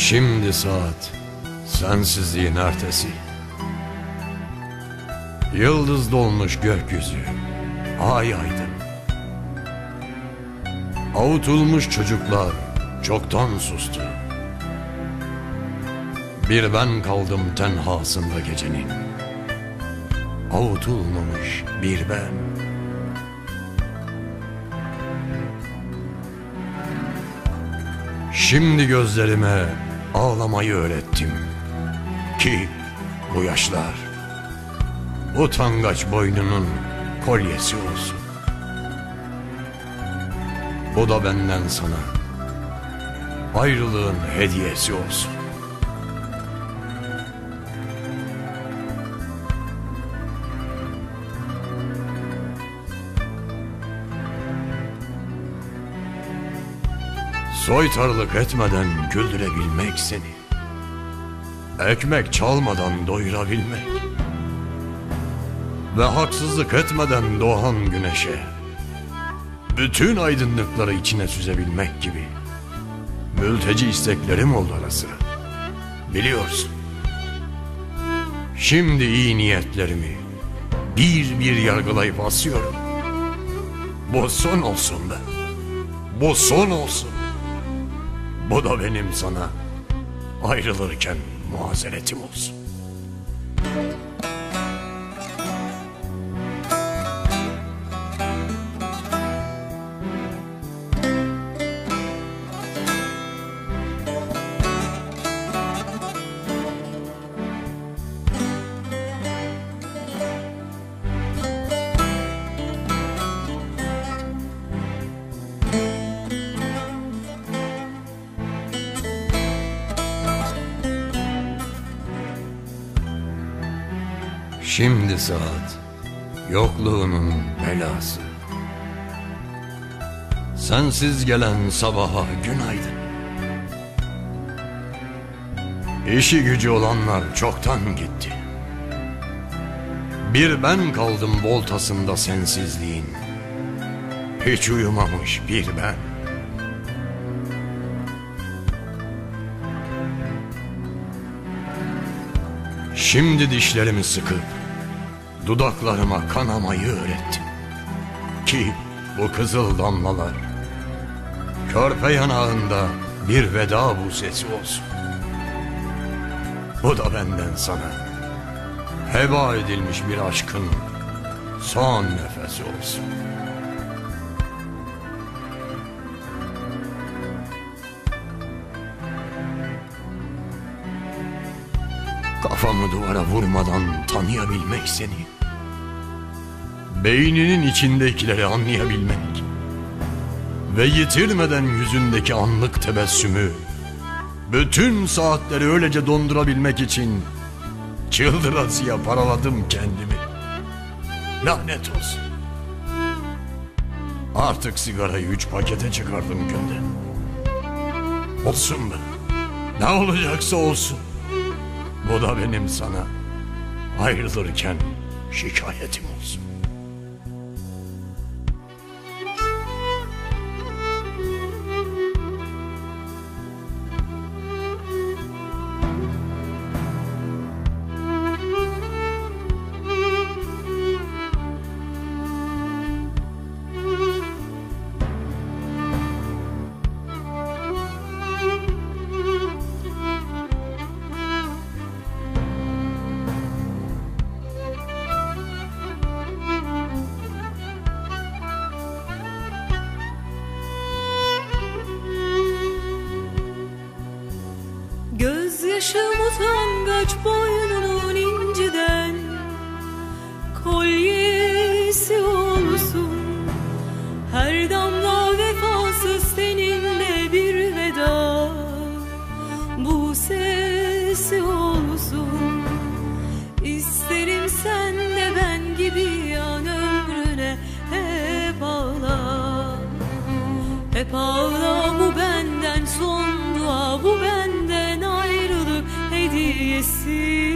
Şimdi saat sensizliğin ertesi. Yıldız dolmuş gökyüzü, ay aydın. Avutulmuş çocuklar çoktan sustu. Bir ben kaldım tenhasında gecenin. Avutulmamış bir ben. Şimdi gözlerime ağlamayı öğrettim ki bu yaşlar utangaç boynunun kolyesi olsun. Bu da benden sana ayrılığın hediyesi olsun. Soytarılık etmeden güldürebilmek seni, ekmek çalmadan doyurabilmek ve haksızlık etmeden doğan güneşe bütün aydınlıkları içine süzebilmek gibi mülteci isteklerim oldu ara sıra. Biliyorsun. Şimdi iyi niyetlerimi bir bir yargılayıp asıyorum. Bu son olsun be. Bu son olsun. Bu da benim sana ayrılırken mazeretim olsun. Şimdi saat yokluğunun belası. Sensiz gelen sabaha günaydın. İşi gücü olanlar çoktan gitti. Bir ben kaldım voltasında sensizliğin. Hiç uyumamış bir ben. Şimdi dişlerimi sıkıp dudaklarıma kanamayı öğrettim ki bu kızıl damlalar körpe yanağında bir veda busesi olsun. Bu da benden sana heba edilmiş bir aşkın son nefesi olsun. Kafamı duvara vurmadan tanıyabilmek seni, beyninin içindekileri anlayabilmek ve yitirmeden yüzündeki anlık tebessümü, bütün saatleri öylece dondurabilmek için çıldırasıya paraladım kendimi. Lanet olsun. Artık sigarayı 3 pakete çıkardım günde. Olsun be. Ne olacaksa olsun. Bu da benim sana ayrılırken şikayetim olsun. Gözyaşım utangaç boynunun inciden kolyesi olsun. Her damla vefasız seninle bir veda bu sesi olsun. İsterim sen de ben gibi yan ömrüne hep ağla. Hep ağla, bu benden son dua, bu benden ayrılık hediyesi.